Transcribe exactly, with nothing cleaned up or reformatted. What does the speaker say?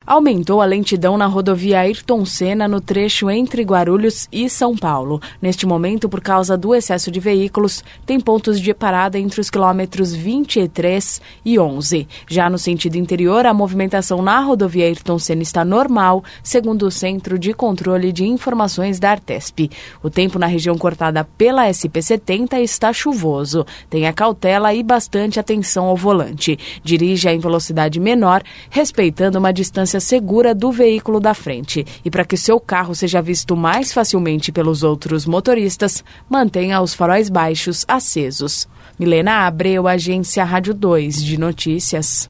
Aumentou a lentidão na rodovia Ayrton Senna no trecho entre Guarulhos e São Paulo. Neste momento, por causa do excesso de veículos, tem pontos de parada entre os quilômetros vinte e três e onze. Já no sentido interior, a movimentação na rodovia Ayrton Senna está normal, segundo o Centro de Controle de Informações da Artesp. O tempo na região cortada pela S P setenta está chuvoso. Tenha cautela e bastante atenção ao volante. Dirija em velocidade menor, respeitando uma distância segura do veículo da frente. E para que seu carro seja visto mais facilmente pelos outros motoristas, mantenha os faróis baixos acesos. Milena Abreu, Agência Rádio dois de Notícias.